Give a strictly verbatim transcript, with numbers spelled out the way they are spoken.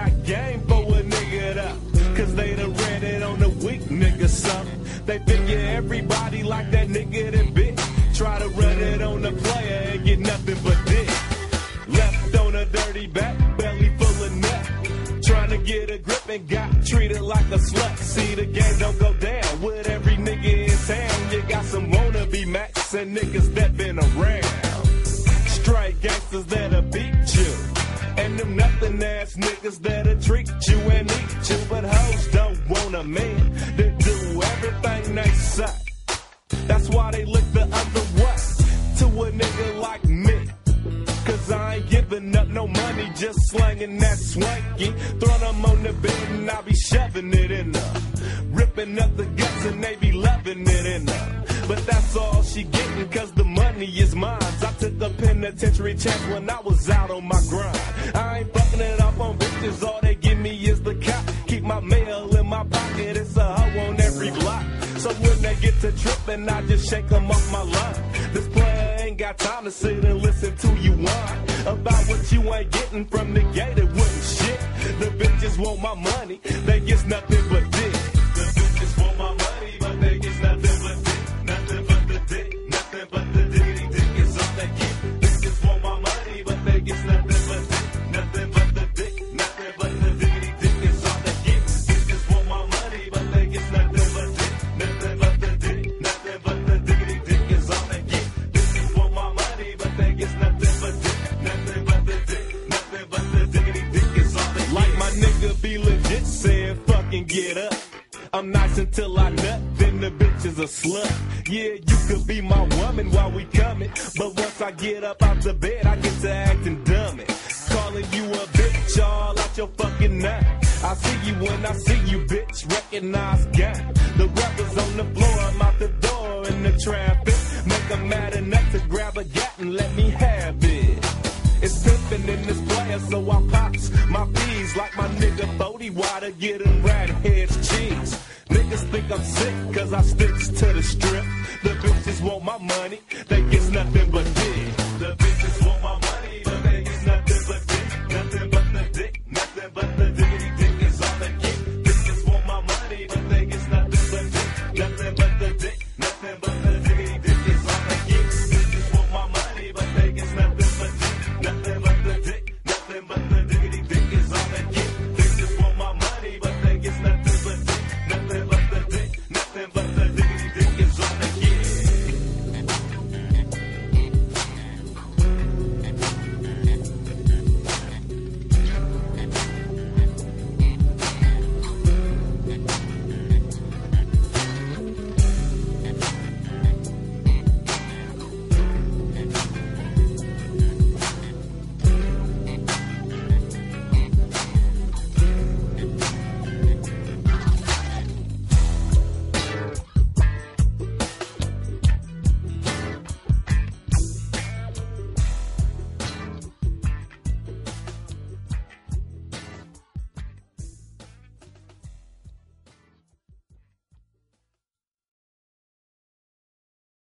got game for a nigga though, cause they done read it on the weak nigga something. They figure everybody like that nigga that bitch. Try to run it on the player and get nothing but dick. Left on a dirty back, belly full of nut. Trying to get a grip and got treated like a slut. See, the game don't go down with every nigga in town. You got some wannabe Macs and niggas that been around. Straight gangsters that'll beat you, and them nothing ass niggas that'll treat you and eat you. But hoes don't want a man that do everything they say. That's why they look the other way to a nigga like me. Cause I ain't giving up no money, just slanging that swanky. Throw them on the bed and I be shoving it in her. Ripping up the guts and they be loving it in her. But that's all she getting, cause the money is mine. I took a penitentiary check when I was out on my grind. I ain't fucking it up on bitches, all they give me is the cop. Keep my mail in my pocket, it's a hoe on every block. So when they get to tripping, I just shake them off my line. This player ain't got time to sit and listen to you whine about what you ain't getting from the gate, it wouldn't shit. The bitches want my money, they get nothing but dick. The bitches want my money, but they get nothing but dick. Nothing but the dick, nothing but the dick. Dick is all they get. Bitches want my money, but they get nothing but dick. Nothing but the dick, nothing but the dick. Dick is all they get. Bitches want my money, but they get nothing but dick. Nothing but the dick, nothing but the dick. Dick is all they get. Bitches want my money, but they get nothing but dick. Nothing but the dick, nothing but the dick. Dick is all they get. Like my nigga be legit saying, fucking get up. I'm nice until I nut, then the bitch is a slut. Yeah, you could be my woman while we coming, but once I get up out the bed, I get to acting dummy. Calling you a bitch all out your fucking nut. I see you when I see you, bitch, recognize gang. The rappers on the floor, I'm out the door in the traffic. Make them mad enough to grab a gat and let me have it. It's pimpin' in this player, so I pops my peas like my nigga forty water, get them rat heads cheese. Niggas think I'm sick, cause I sticks to the strip. The bitches want my money, they get nothing but